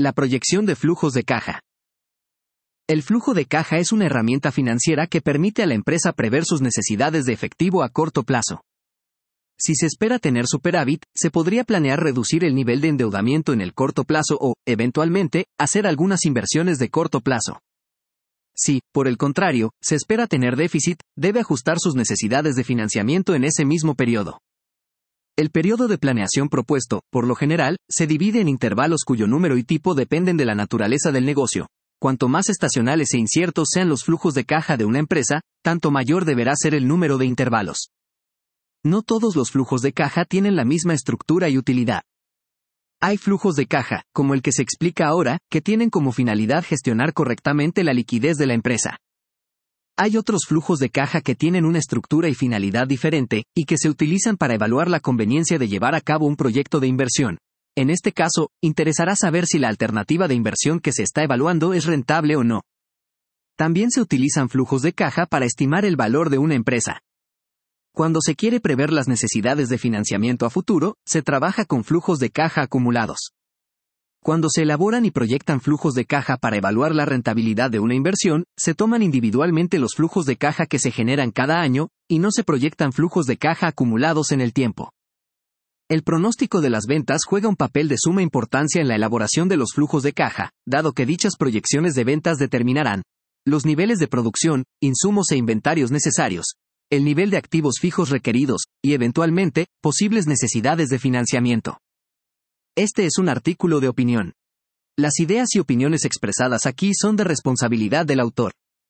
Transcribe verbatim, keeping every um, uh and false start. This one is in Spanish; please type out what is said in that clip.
La proyección de flujos de caja. El flujo de caja es una herramienta financiera que permite a la empresa prever sus necesidades de efectivo a corto plazo. Si se espera tener superávit, se podría planear reducir el nivel de endeudamiento en el corto plazo o, eventualmente, hacer algunas inversiones de corto plazo. Si, por el contrario, se espera tener déficit, debe ajustar sus necesidades de financiamiento en ese mismo periodo. El periodo de planeación propuesto, por lo general, se divide en intervalos cuyo número y tipo dependen de la naturaleza del negocio. Cuanto más estacionales e inciertos sean los flujos de caja de una empresa, tanto mayor deberá ser el número de intervalos. No todos los flujos de caja tienen la misma estructura y utilidad. Hay flujos de caja, como el que se explica ahora, que tienen como finalidad gestionar correctamente la liquidez de la empresa. Hay otros flujos de caja que tienen una estructura y finalidad diferente, y que se utilizan para evaluar la conveniencia de llevar a cabo un proyecto de inversión. En este caso, interesará saber si la alternativa de inversión que se está evaluando es rentable o no. También se utilizan flujos de caja para estimar el valor de una empresa. Cuando se quiere prever las necesidades de financiamiento a futuro, se trabaja con flujos de caja acumulados. Cuando se elaboran y proyectan flujos de caja para evaluar la rentabilidad de una inversión, se toman individualmente los flujos de caja que se generan cada año, y no se proyectan flujos de caja acumulados en el tiempo. El pronóstico de las ventas juega un papel de suma importancia en la elaboración de los flujos de caja, dado que dichas proyecciones de ventas determinarán los niveles de producción, insumos e inventarios necesarios, el nivel de activos fijos requeridos, y eventualmente, posibles necesidades de financiamiento. Este es un artículo de opinión. Las ideas y opiniones expresadas aquí son de responsabilidad del autor.